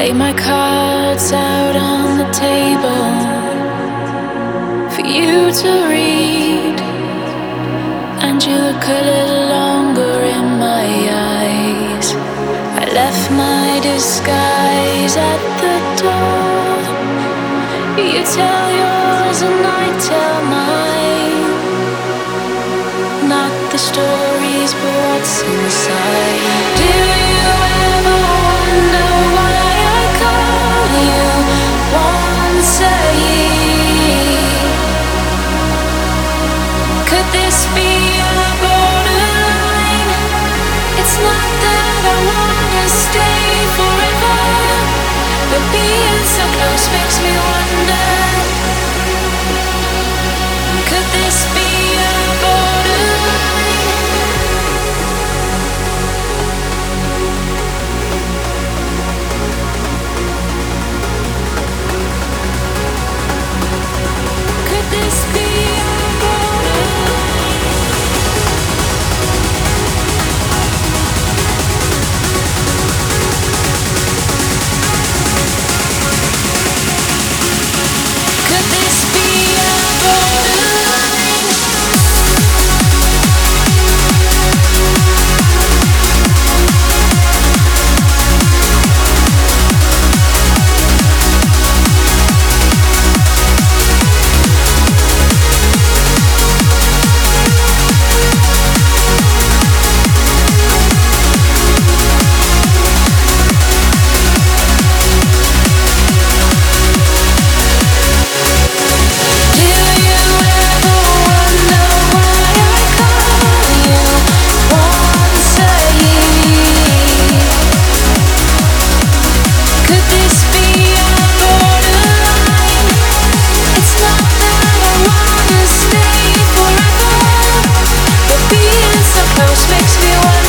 Lay my cards out on the table for you to read, and you look a little longer in my eyes. I left my disguise at the door. You tell yours and I tell mine. Not the stories, but what's inside. Do you ever wonder why I call you once a year? Could this be a borderline? It's not that I wanna stay forever, but being so close makes me wonder. Could this be a borderline? Could this be a borderline? Could this be a borderline? Do you ever wonder why I call you once a year? Could this be a borderline? It's not that I wanna stay forever, but being so close makes me wonder.